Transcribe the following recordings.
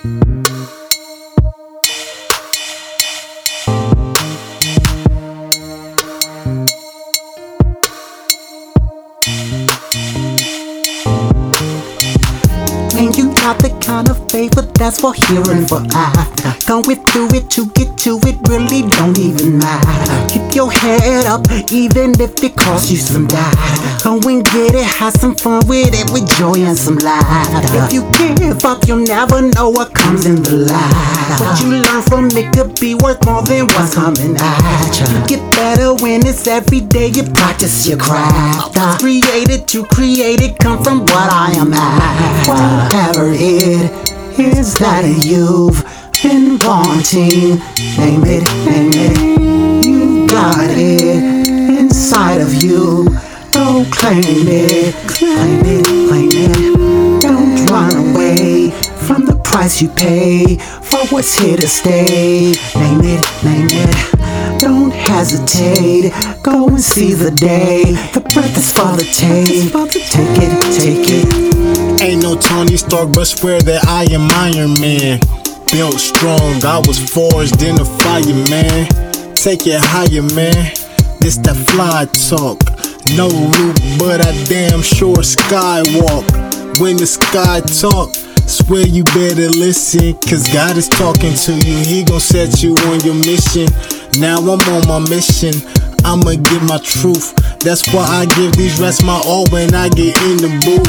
And you got the kind of favor that's for here and for after. Going through it to get to it really don't even matter. Keep your head up even if it costs you some data. Go and get it, have some fun with it with joy and some laughter. If you give up, you'll never know what comes in the ladder. What you learn from it could be worth more than what's coming at you. You get better when it's every day you practice your craft. What's created to create it come from what I am at. Whatever it is that you've been wanting, name it, name it. You got it inside of you. Go claim it, claim it, claim it. Don't run away from the price you pay for what's here to stay. Name it, name it. Don't hesitate, go and see the day. The breath is for the take. Take it, take it. Ain't no Tony Stark, but swear that I am Iron Man. Built strong, I was forged in the fire, man. Take it higher, man. This that fly talk. No roof, but I damn sure skywalk. When the sky talk, swear you better listen, cause God is talking to you. He gon' set you on your mission. Now I'm on my mission, I'ma give my truth. That's why I give these rats my all when I get in the booth.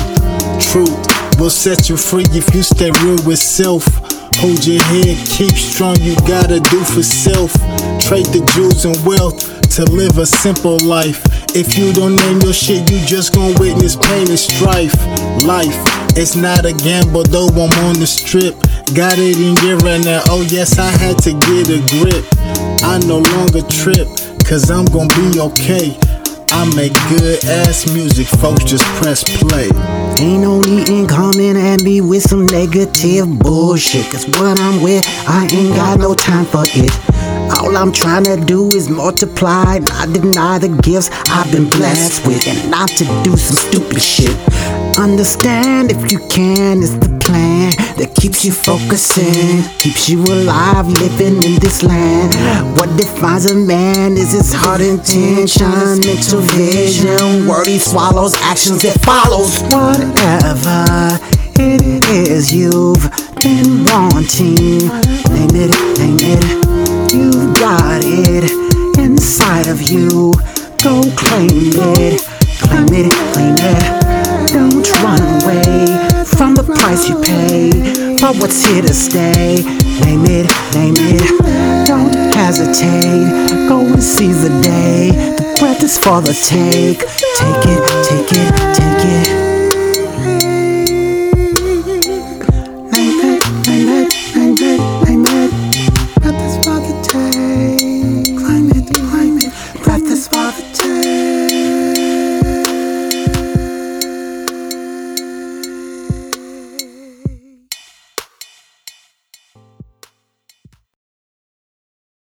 Truth will set you free if you stay real with self. Hold your head, keep strong, you gotta do for self. Trade the jewels and wealth to live a simple life. If you don't name your shit, you just gon' witness pain and strife. Life, it's not a gamble, though I'm on the strip. Got it in gear right now, oh yes, I had to get a grip. I no longer trip, cause I'm gon' be okay. I make good ass music, folks, just press play. Ain't no need in coming at me with some negative bullshit, cause what I'm with, I ain't got no time for it. All I'm trying to do is multiply, not deny the gifts I've been blessed with, and not to do some stupid shit. Understand if you can, it's the plan that keeps you focusing, keeps you alive living in this land. What defines a man is his heart intention, mental vision, word he swallows, actions that follows. Whatever it is you've been wanting, name it, name it. You've got it inside of you. Go claim it, claim it, claim it. Don't run away from the price you pay for what's here to stay. Name it, name it. Don't hesitate, go and seize the day. The breath is for the take. Take it, take it, take it.